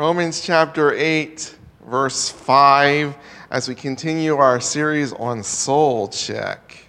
Romans chapter 8, verse 5, as we continue our series on soul check.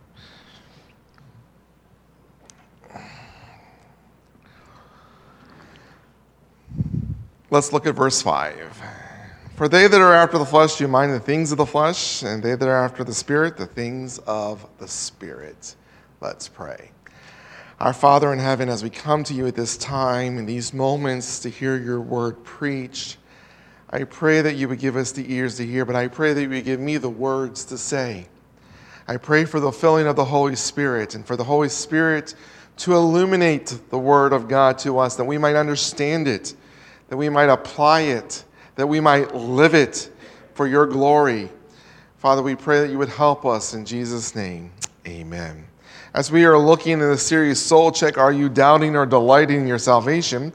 Let's look at verse 5. For they that are after the flesh do mind the things of the flesh, and they that are after the Spirit, the things of the Spirit. Let's pray. Our Father in heaven, as we come to you at this time, in these moments to hear your word preached, I pray that you would give us the ears to hear, but I pray that you would give me the words to say. I pray for the filling of the Holy Spirit and for the Holy Spirit to illuminate the word of God to us, that we might understand it, that we might apply it, that we might live it for your glory. Father, we pray that you would help us in Jesus' name. Amen. As we are looking in the series Soul Check, Are You Doubting or Delighting in Your Salvation?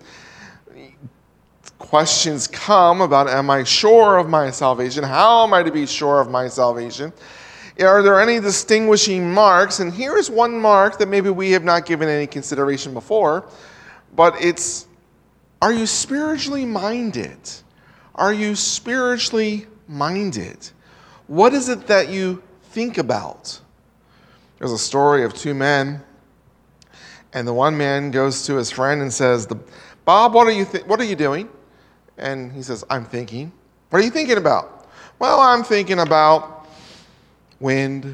Questions come about, am I sure of my salvation? How am I to be sure of my salvation? Are there any distinguishing marks? And here is one mark that maybe we have not given any consideration before, but it's, are you spiritually minded? Are you spiritually minded? What is it that you think about? There's a story of two men, and the one man goes to his friend and says, Bob, what are you doing? And he says, I'm thinking. What are you thinking about? Well, I'm thinking about wind,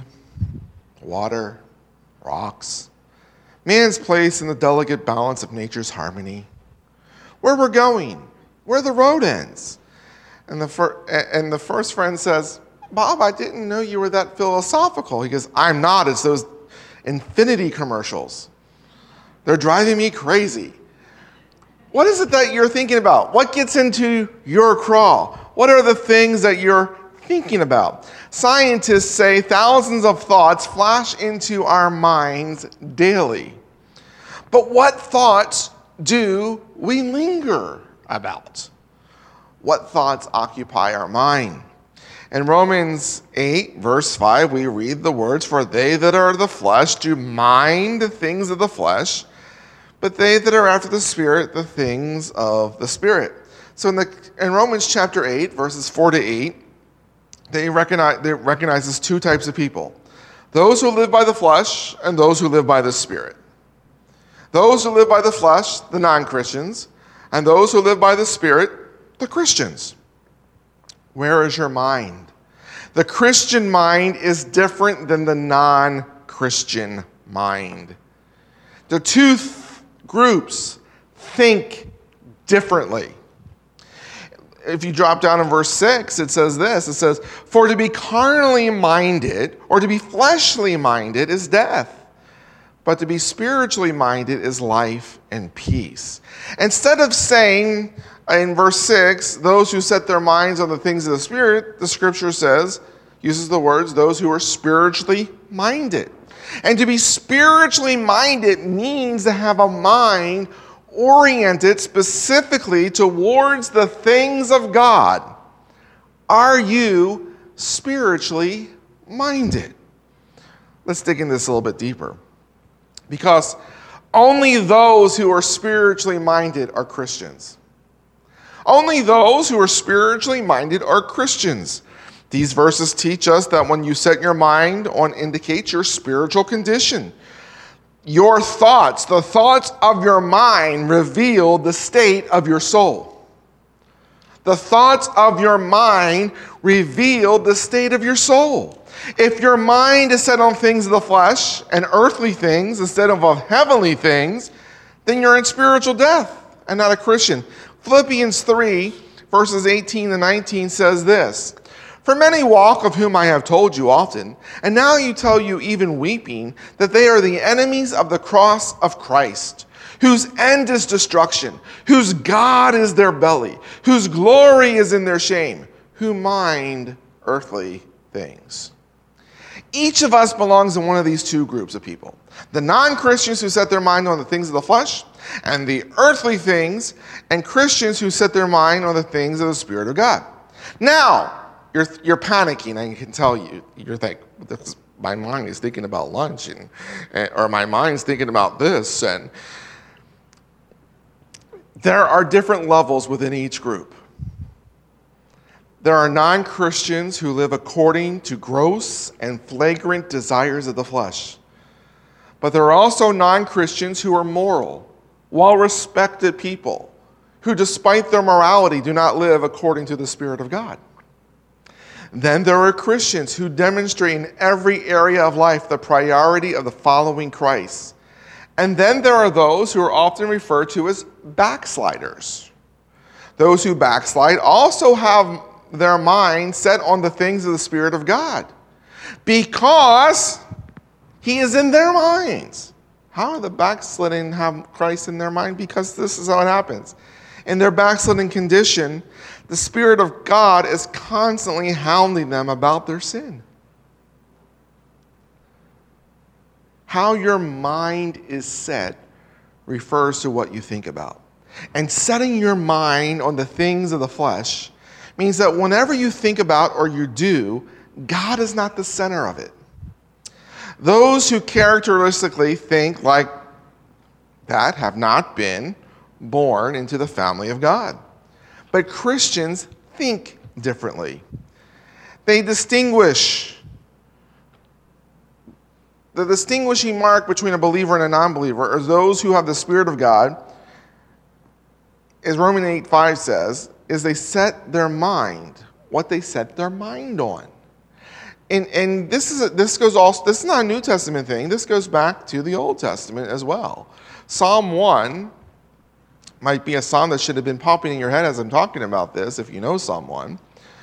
water, rocks, man's place in the delicate balance of nature's harmony, where we're going, where the road ends. And the first friend says, Bob, I didn't know you were that philosophical. He goes, I'm not. It's those infinity commercials. They're driving me crazy. What is it that you're thinking about? What gets into your craw? What are the things that you're thinking about? Scientists say thousands of thoughts flash into our minds daily. But what thoughts do we linger about? What thoughts occupy our mind? In Romans 8, verse 5, we read the words, For they that are of the flesh do mind the things of the flesh, but they that are after the Spirit, the things of the Spirit. So in Romans chapter 8, verses 4 to 8, they recognizes two types of people. Those who live by the flesh and those who live by the Spirit. Those who live by the flesh, the non-Christians, and those who live by the Spirit, the Christians. Where is your mind? The Christian mind is different than the non-Christian mind. The two groups think differently. If you drop down in verse 6, it says this. It says, For to be carnally minded or to be fleshly minded is death, but to be spiritually minded is life and peace. Instead of saying, in verse 6, those who set their minds on the things of the Spirit, the Scripture uses the words, those who are spiritually minded. And to be spiritually minded means to have a mind oriented specifically towards the things of God. Are you spiritually minded? Let's dig into this a little bit deeper. Because only those who are spiritually minded are Christians. Only those who are spiritually minded are Christians. These verses teach us that when you set your mind on indicates your spiritual condition. Your thoughts, the thoughts of your mind, reveal the state of your soul. The thoughts of your mind reveal the state of your soul. If your mind is set on things of the flesh and earthly things instead of heavenly things, then you're in spiritual death and not a Christian. Philippians 3, verses 18 to 19 says this, For many walk, of whom I have told you often, and now you tell you even weeping, that they are the enemies of the cross of Christ, whose end is destruction, whose God is their belly, whose glory is in their shame, who mind earthly things. Each of us belongs in one of these two groups of people. The non-Christians who set their mind on the things of the flesh and the earthly things, and Christians who set their mind on the things of the Spirit of God. Now, you're panicking, I can tell you. You're thinking, my mind is thinking about lunch, or my mind's thinking about this. And there are different levels within each group. There are non-Christians who live according to gross and flagrant desires of the flesh. But there are also non-Christians who are moral, well-respected people who, despite their morality, do not live according to the Spirit of God. Then there are Christians who demonstrate in every area of life the priority of the following Christ. And then there are those who are often referred to as backsliders. Those who backslide also have their mind set on the things of the Spirit of God because He is in their minds. How are the backsliding have Christ in their mind? Because this is how it happens. In their backsliding condition, the Spirit of God is constantly hounding them about their sin. How your mind is set refers to what you think about. And setting your mind on the things of the flesh means that whenever you think about or you do, God is not the center of it. Those who characteristically think like that have not been born into the family of God. But Christians think differently. They distinguish. The distinguishing mark between a believer and a non-believer is those who have the Spirit of God, as Romans 8:5 says, is they set their mind, what they set their mind on. And this is not a New Testament thing. This goes back to the Old Testament as well. Psalm 1 might be a psalm that should have been popping in your head as I'm talking about this, if you know Psalm 1.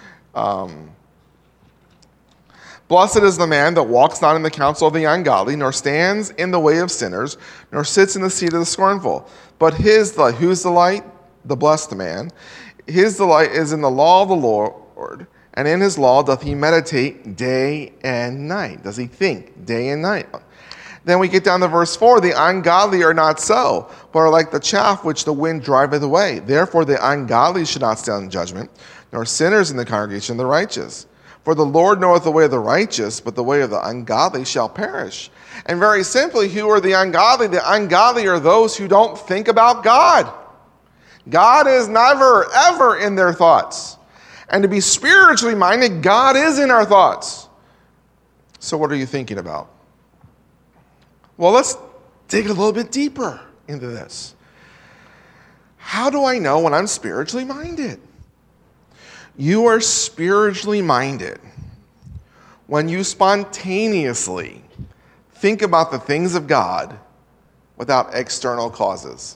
Blessed is the man that walks not in the counsel of the ungodly, nor stands in the way of sinners, nor sits in the seat of the scornful. But his delight, whose delight? The blessed man. His delight is in the law of the Lord, and in his law doth he meditate day and night. Does he think day and night? Then we get down to verse 4. The ungodly are not so, but are like the chaff which the wind driveth away. Therefore the ungodly should not stand in judgment, nor sinners in the congregation of the righteous. For the Lord knoweth the way of the righteous, but the way of the ungodly shall perish. And very simply, who are the ungodly? The ungodly are those who don't think about God. God is never, ever in their thoughts. And to be spiritually minded, God is in our thoughts. So what are you thinking about? Well, let's dig a little bit deeper into this. How do I know when I'm spiritually minded? You are spiritually minded when you spontaneously think about the things of God without external causes.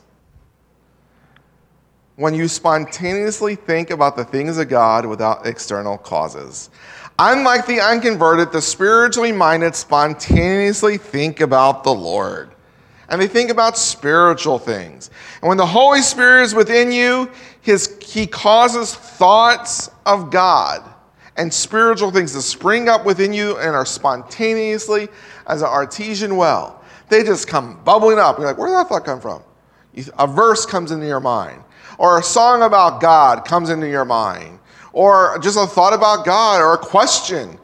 When you spontaneously think about the things of God without external causes. Unlike the unconverted, the spiritually minded spontaneously think about the Lord. And they think about spiritual things. And when the Holy Spirit is within you, He causes thoughts of God and spiritual things to spring up within you and are spontaneously as an artesian well. They just come bubbling up. You're like, where did that thought come from? A verse comes into your mind. Or a song about God comes into your mind. Or just a thought about God or a question.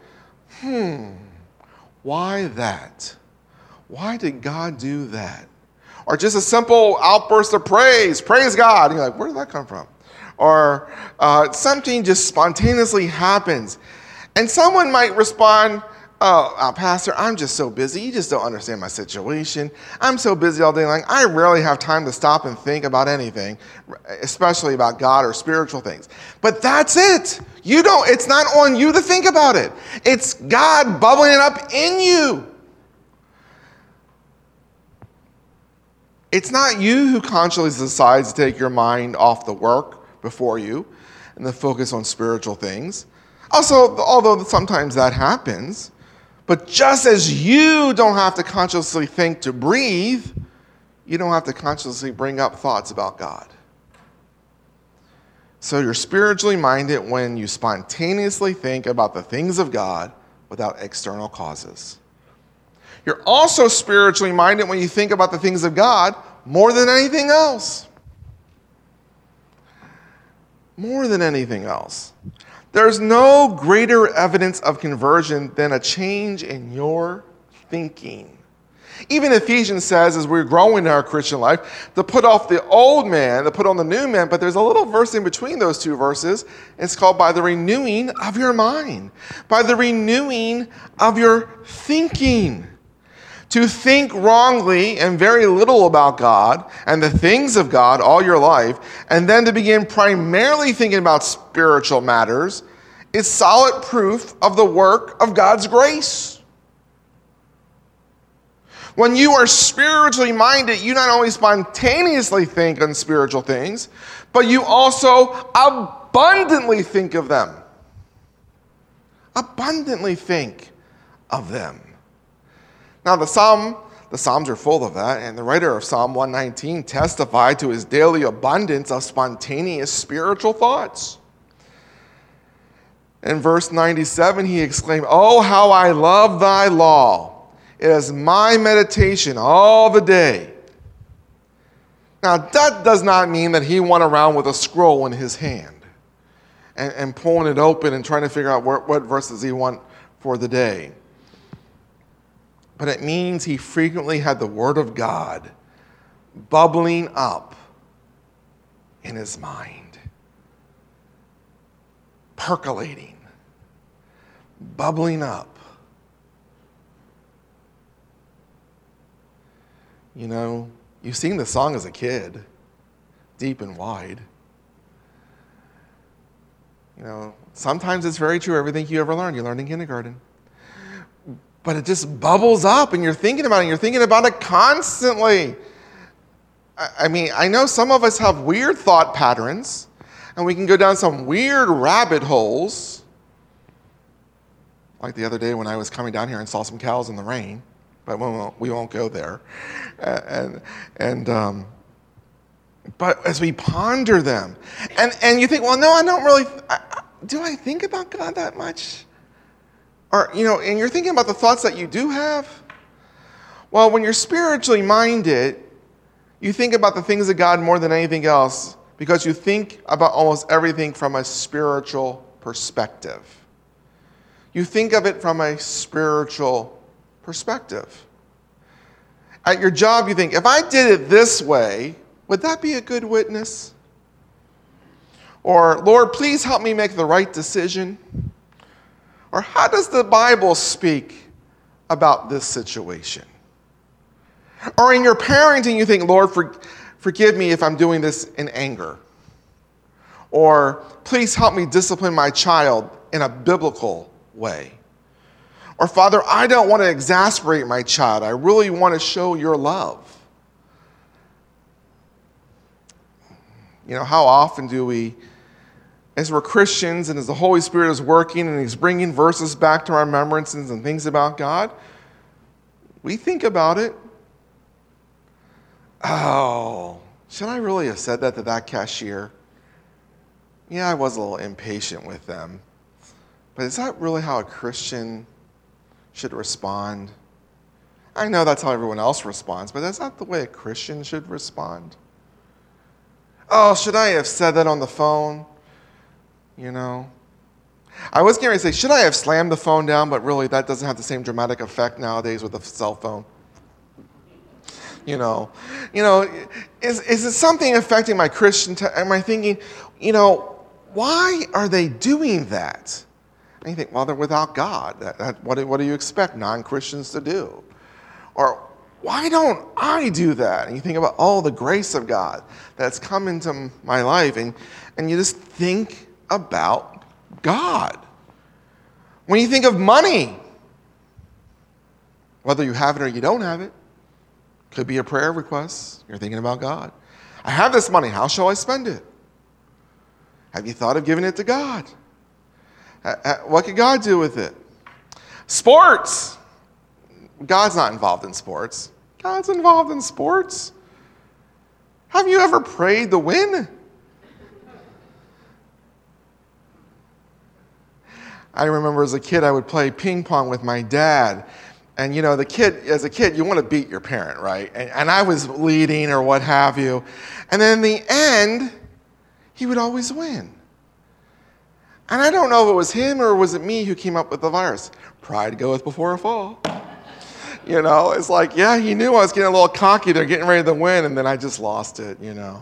Why that? Why did God do that? Or just a simple outburst of praise. Praise God. And you're like, where did that come from? Or something just spontaneously happens. And someone might respond, Pastor, I'm just so busy. You just don't understand my situation. I'm so busy all day long. I rarely have time to stop and think about anything, especially about God or spiritual things. But that's it. It's not on you to think about it. It's God bubbling it up in you. It's not you who consciously decides to take your mind off the work before you and then focus on spiritual things. Also, although sometimes that happens, but just as you don't have to consciously think to breathe, you don't have to consciously bring up thoughts about God. So you're spiritually minded when you spontaneously think about the things of God without external causes. You're also spiritually minded when you think about the things of God more than anything else. More than anything else. There's no greater evidence of conversion than a change in your thinking. Even Ephesians says, as we're growing in our Christian life, to put off the old man, to put on the new man. But there's a little verse in between those two verses. It's called by the renewing of your mind, by the renewing of your thinking. To think wrongly and very little about God and the things of God all your life, and then to begin primarily thinking about spiritual matters, is solid proof of the work of God's grace. When you are spiritually minded, you not only spontaneously think on spiritual things, but you also abundantly think of them. Abundantly think of them. Now, the Psalms are full of that, and the writer of Psalm 119 testified to his daily abundance of spontaneous spiritual thoughts. In verse 97, he exclaimed, "Oh, how I love thy law. It is my meditation all the day." Now, that does not mean that he went around with a scroll in his hand and pulling it open and trying to figure out what verses he want for the day. But it means he frequently had the Word of God bubbling up in his mind, percolating, bubbling up. You know, you sing the song as a kid, deep and wide. You know, sometimes it's very true, everything you ever learned, you learned in kindergarten. But it just bubbles up and you're thinking about it, and you're thinking about it constantly. I mean, I know some of us have weird thought patterns, and we can go down some weird rabbit holes. Like the other day when I was coming down here and saw some cows in the rain, but we won't go there. But as we ponder them, and you think, well, no, I don't really, do I think about God that much? Or, you know, and you're thinking about the thoughts that you do have. Well, when you're spiritually minded, you think about the things of God more than anything else because you think about almost everything from a spiritual perspective. You think of it from a spiritual perspective. At your job, you think, if I did it this way, would that be a good witness? Or, Lord, please help me make the right decision. Or how does the Bible speak about this situation? Or in your parenting, you think, Lord, forgive me if I'm doing this in anger. Or please help me discipline my child in a biblical way. Or Father, I don't want to exasperate my child. I really want to show your love. You know, how often do we, as we're Christians and as the Holy Spirit is working and he's bringing verses back to our remembrances and things about God, we think about it. Oh, should I really have said that to that cashier? Yeah, I was a little impatient with them. But is that really how a Christian should respond? I know that's how everyone else responds, but is that the way a Christian should respond? Oh, should I have said that on the phone? You know, I was going to say, should I have slammed the phone down? But really, that doesn't have the same dramatic effect nowadays with a cell phone. You know, is it something affecting my Christian? Am I thinking, you know, why are they doing that? And you think, well, they're without God. What do you expect non-Christians to do? Or why don't I do that? And you think about all the grace of God that's come into my life, and you just think about God. When you think of money, whether you have it or you don't have it, could be a prayer request. You're thinking about God. I have this money. How shall I spend it? Have you thought of giving it to God? What could God do with it? Sports. God's not involved in sports. God's involved in sports. Have you ever prayed to win? I remember as a kid, I would play ping pong with my dad. And, you know, as a kid, you want to beat your parent, right? And I was leading or what have you. And then in the end, he would always win. And I don't know if it was him or was it me who came up with the virus. Pride goeth before a fall. It's like, yeah, he knew I was getting a little cocky. They're getting ready to win, and then I just lost it,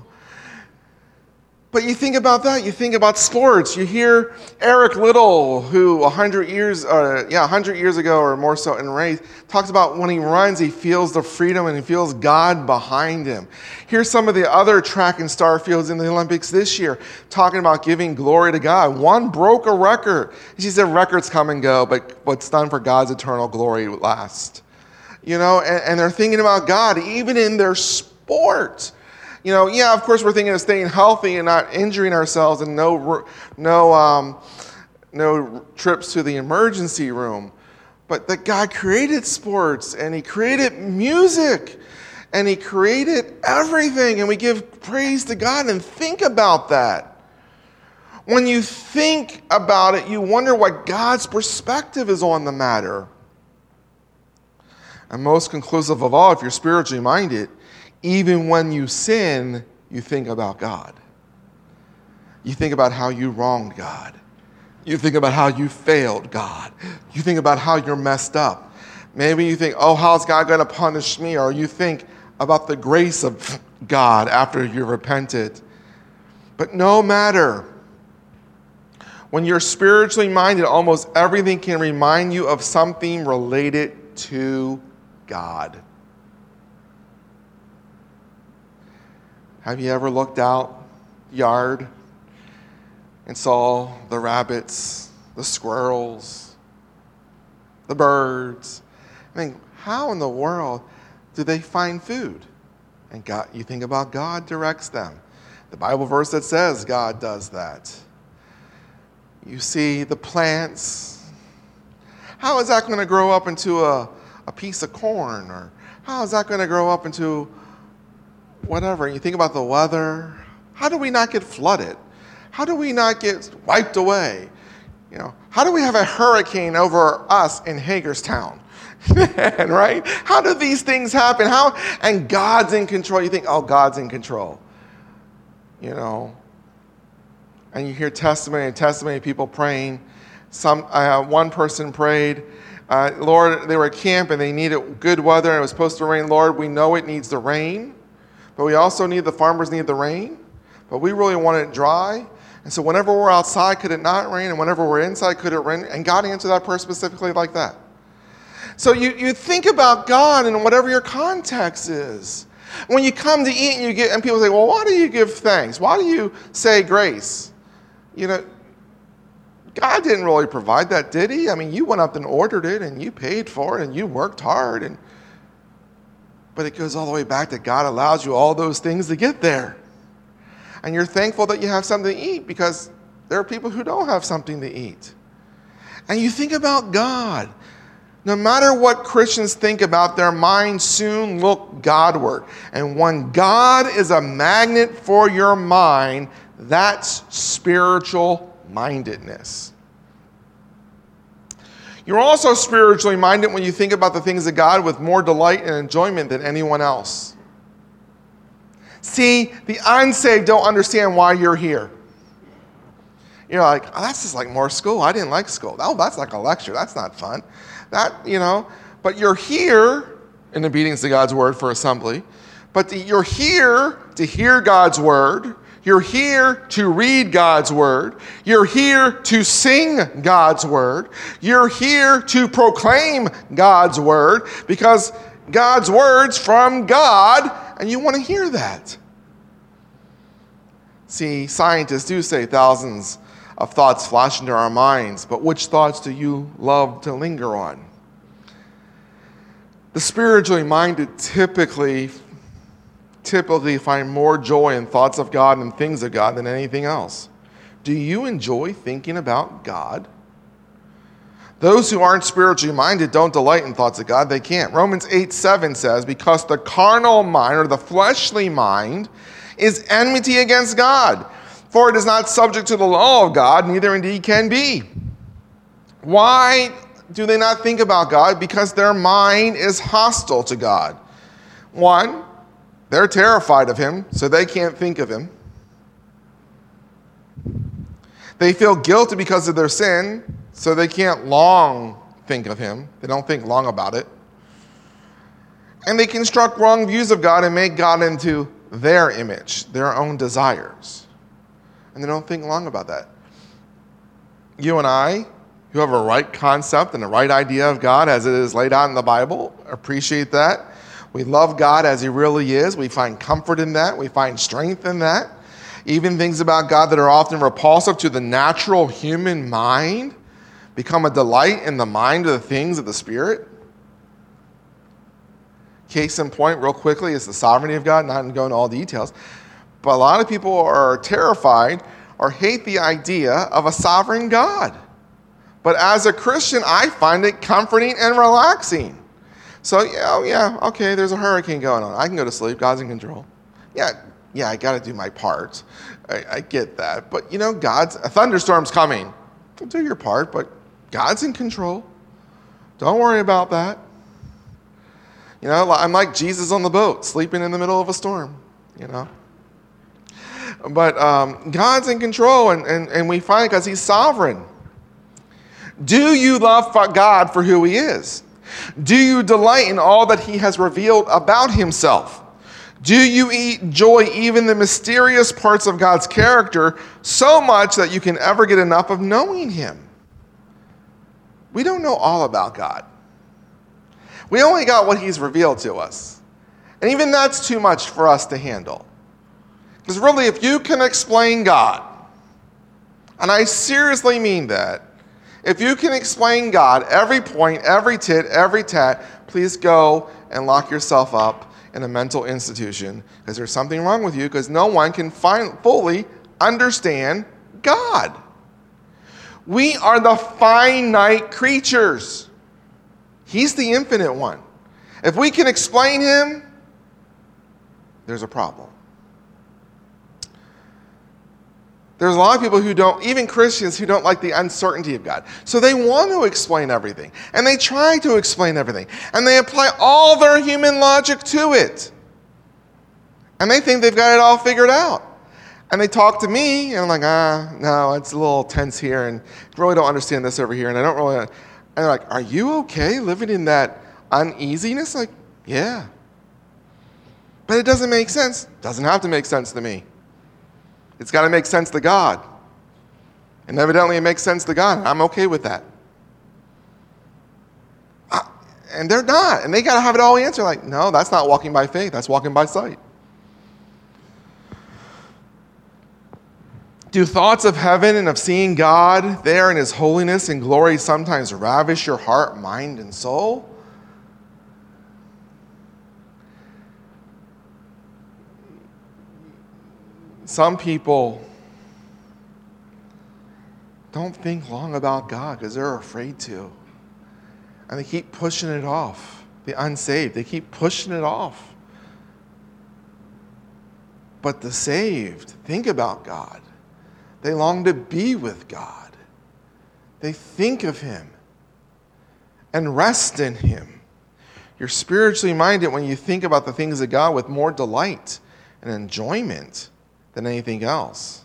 But you think about that. You think about sports. You hear Eric Liddell, who 100 years ago or more so in race, talks about when he runs, he feels the freedom and he feels God behind him. Here's some of the other track and star fields in the Olympics this year, talking about giving glory to God. One broke a record. She said records come and go, but what's done for God's eternal glory lasts. And they're thinking about God, even in their sport. Of course, we're thinking of staying healthy and not injuring ourselves, and no trips to the emergency room. But that God created sports, and He created music, and He created everything, and we give praise to God and think about that. When you think about it, you wonder what God's perspective is on the matter. And most conclusive of all, if you're spiritually minded, even when you sin, you think about God. You think about how you wronged God. You think about how you failed God. You think about how you're messed up. Maybe you think, how's God going to punish me? Or you think about the grace of God after you repented. But no matter, when you're spiritually minded, almost everything can remind you of something related to God. Have you ever looked out yard and saw the rabbits, the squirrels, the birds? How in the world do they find food? And God, you think about God directs them. The Bible verse that says God does that. You see the plants. How is that going to grow up into a piece of corn? Or how is that going to grow up into whatever? You think about the weather. How do we not get flooded? How do we not get wiped away? How do we have a hurricane over us in Hagerstown? Right? How do these things happen? And God's in control. You think, God's in control. And you hear testimony, people praying. One person prayed, Lord, they were at camp and they needed good weather and it was supposed to rain. Lord, we know it needs the rain. But we also the farmers need the rain, but we really want it dry. And so whenever we're outside, could it not rain? And whenever we're inside, could it rain? And God answered that prayer specifically like that. So you think about God and whatever your context is. When you come to eat and people say, well, why do you give thanks? Why do you say grace? God didn't really provide that, did He? You went up and ordered it and you paid for it and you worked hard. But it goes all the way back that God allows you all those things to get there. And you're thankful that you have something to eat because there are people who don't have something to eat. And you think about God. No matter what Christians think about, their minds soon look Godward. And when God is a magnet for your mind, that's spiritual mindedness. You're also spiritually minded when you think about the things of God with more delight and enjoyment than anyone else. See, the unsaved don't understand why you're here. You're like, that's just like more school. I didn't like school. That's like a lecture. That's not fun. But you're here in obedience to God's word for assembly. But you're here to hear God's word. You're here to read God's word. You're here to sing God's word. You're here to proclaim God's word because God's word's from God and you want to hear that. See, scientists do say thousands of thoughts flash into our minds, but which thoughts do you love to linger on? The spiritually minded typically find more joy in thoughts of God and things of God than anything else. Do you enjoy thinking about God? Those who aren't spiritually minded don't delight in thoughts of God. They can't. Romans 8:7 says, because the carnal mind or the fleshly mind is enmity against God, for it is not subject to the law of God, neither indeed can be. Why do they not think about God? Because their mind is hostile to God. One, they're terrified of him, so they can't think of him. They feel guilty because of their sin, so they can't long think of him. They don't think long about it. And they construct wrong views of God and make God into their image, their own desires. And they don't think long about that. You and I, who have a right concept and a right idea of God as it is laid out in the Bible, appreciate that. We love God as he really is. We find comfort in that. We find strength in that. Even things about God that are often repulsive to the natural human mind become a delight in the mind of the things of the Spirit. Case in point, real quickly, is the sovereignty of God, not going into all details. But a lot of people are terrified or hate the idea of a sovereign God. But as a Christian, I find it comforting and relaxing. So, okay, there's a hurricane going on. I can go to sleep. God's in control. Yeah, I got to do my part. I get that. But, a thunderstorm's coming. Don't do your part, but God's in control. Don't worry about that. I'm like Jesus on the boat, sleeping in the middle of a storm, But God's in control, and we find it because he's sovereign. Do you love God for who he is? Do you delight in all that he has revealed about himself? Do you enjoy even the mysterious parts of God's character so much that you can ever get enough of knowing him? We don't know all about God. We only got what he's revealed to us. And even that's too much for us to handle. Because really, if you can explain God, and I seriously mean that, if you can explain God, every point, every tit, every tat, please go and lock yourself up in a mental institution because there's something wrong with you because no one can fully understand God. We are the finite creatures. He's the infinite one. If we can explain him, there's a problem. There's a lot of people who don't, even Christians, who don't like the uncertainty of God. So they want to explain everything. And they try to explain everything. And they apply all their human logic to it. And they think they've got it all figured out. And they talk to me, and I'm like, no, it's a little tense here, and I really don't understand this over here, and I don't really... And they're like, are you okay living in that uneasiness? Like, yeah. But it doesn't make sense. It doesn't have to make sense to me. It's got to make sense to God. And evidently it makes sense to God, and I'm okay with that. And they're not. And they got to have it all answered. Like, no, that's not walking by faith. That's walking by sight. Do thoughts of heaven and of seeing God there in his holiness and glory sometimes ravish your heart, mind, and soul? Some people don't think long about God because they're afraid to. And they keep pushing it off. The unsaved, they keep pushing it off. But the saved think about God. They long to be with God. They think of him and rest in him. You're spiritually minded when you think about the things of God with more delight and enjoyment than anything else.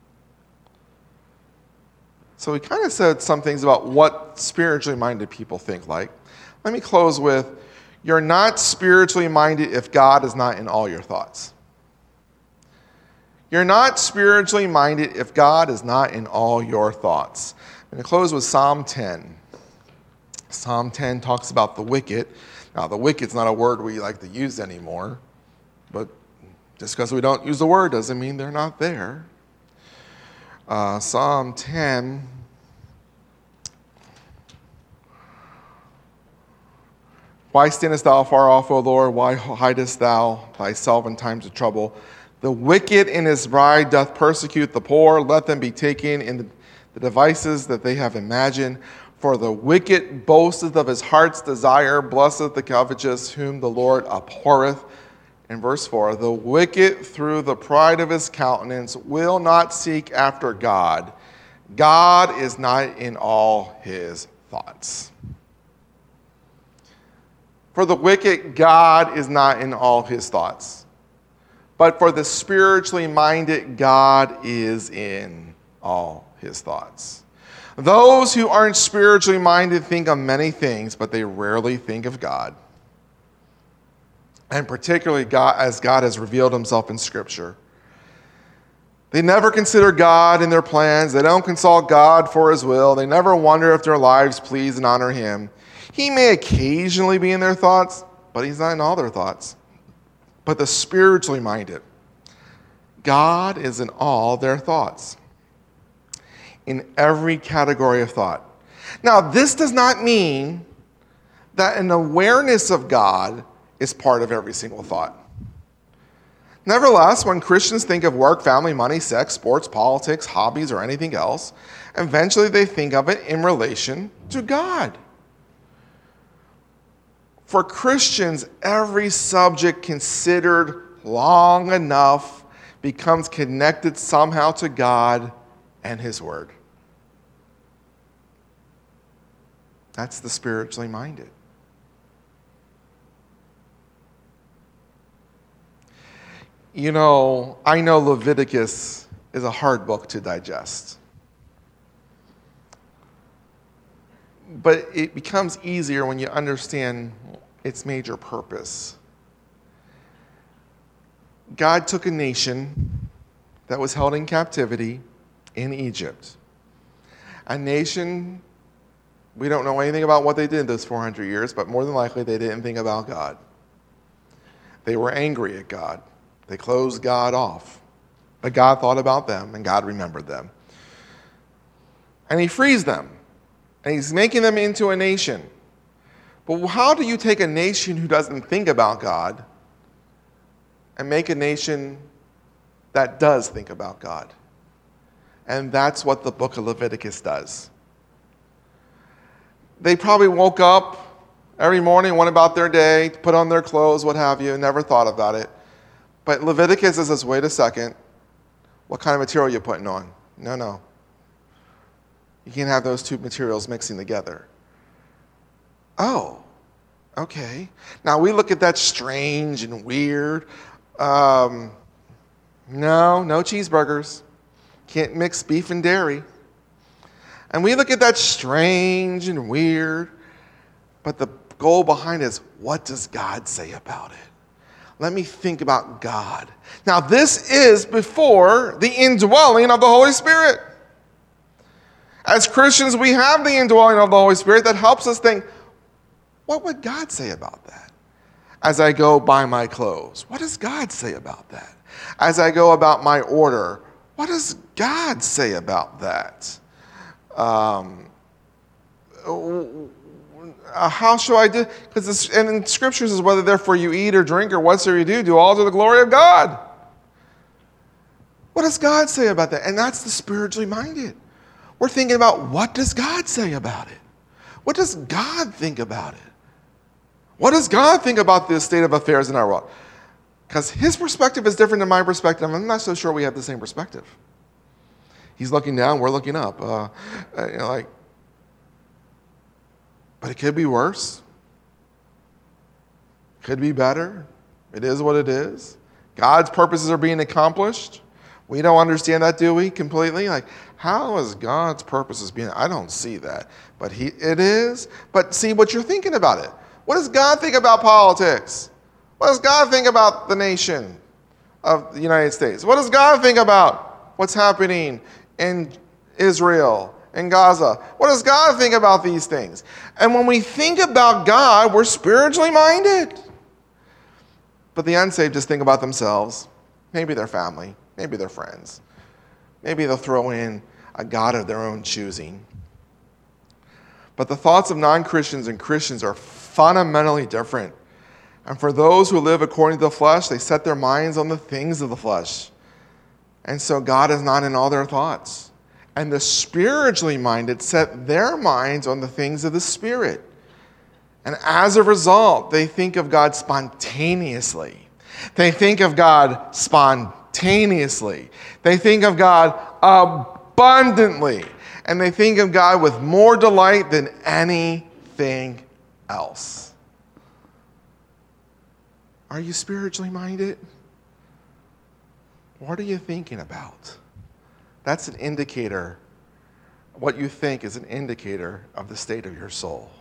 So we kind of said some things about what spiritually minded people think like. Let me close with, you're not spiritually minded if God is not in all your thoughts. You're not spiritually minded if God is not in all your thoughts. I'm going to close with Psalm 10. Psalm 10 talks about the wicked. Now, the wicked's not a word we like to use anymore, but just because we don't use the word doesn't mean they're not there. Psalm 10. Why standest thou far off, O Lord? Why hidest thou thyself in times of trouble? The wicked in his bride doth persecute the poor. Let them be taken in the devices that they have imagined. For the wicked boasteth of his heart's desire. Blesseth the covetous, whom the Lord abhorreth. In verse 4, the wicked through the pride of his countenance will not seek after God. God is not in all his thoughts. For the wicked, God is not in all his thoughts. But for the spiritually minded, God is in all his thoughts. Those who aren't spiritually minded think of many things, but they rarely think of God. and particularly as God has revealed himself in Scripture. They never consider God in their plans. They don't consult God for his will. They never wonder if their lives please and honor him. He may occasionally be in their thoughts, but he's not in all their thoughts. But the spiritually minded, God is in all their thoughts, in every category of thought. Now, this does not mean that an awareness of God is part of every single thought. Nevertheless, when Christians think of work, family, money, sex, sports, politics, hobbies, or anything else, eventually they think of it in relation to God. For Christians, every subject considered long enough becomes connected somehow to God and his word. That's the spiritually minded. You know, I know Leviticus is a hard book to digest. But it becomes easier when you understand its major purpose. God took a nation that was held in captivity in Egypt. A nation, we don't know anything about what they did those 400 years, but more than likely they didn't think about God. They were angry at God. They closed God off. But God thought about them, and God remembered them. And he frees them. And he's making them into a nation. But how do you take a nation who doesn't think about God and make a nation that does think about God? And that's what the book of Leviticus does. They probably woke up every morning, went about their day, put on their clothes, what have you, and never thought about it. But Leviticus says, wait a second, what kind of material are you putting on? No. You can't have those two materials mixing together. Oh, okay. Now we look at that strange and weird. No cheeseburgers. Can't mix beef and dairy. And we look at that strange and weird, but the goal behind it is, what does God say about it? Let me think about God. Now, this is before the indwelling of the Holy Spirit. As Christians, we have the indwelling of the Holy Spirit that helps us think, what would God say about that? As I go buy my clothes, what does God say about that? As I go about my order, what does God say about that? How shall I do? Because in Scripture says, whether therefore you eat or drink or whatsoever you do all to the glory of God. What does God say about that? And that's the spiritually minded. We're thinking about, what does God say about it? What does God think about it? What does God think about the state of affairs in our world? Because his perspective is different than my perspective. I'm not so sure we have the same perspective. He's looking down, we're looking up. But it could be worse. Could be better. It is what it is. God's purposes are being accomplished. We don't understand that, do we, completely? Like, how is God's purposes being? I don't see that. But it is. But see what you're thinking about it. What does God think about politics? What does God think about the nation of the United States? What does God think about what's happening in Israel, in Gaza? What does God think about these things? And when we think about God, we're spiritually minded. But the unsaved just think about themselves, maybe their family, maybe their friends. Maybe they'll throw in a God of their own choosing. But the thoughts of non-Christians and Christians are fundamentally different. And for those who live according to the flesh, they set their minds on the things of the flesh. And so God is not in all their thoughts. And the spiritually minded set their minds on the things of the Spirit. And as a result, they think of God spontaneously. They think of God spontaneously. They think of God abundantly. And they think of God with more delight than anything else. Are you spiritually minded? What are you thinking about? That's an indicator. What you think is an indicator of the state of your soul.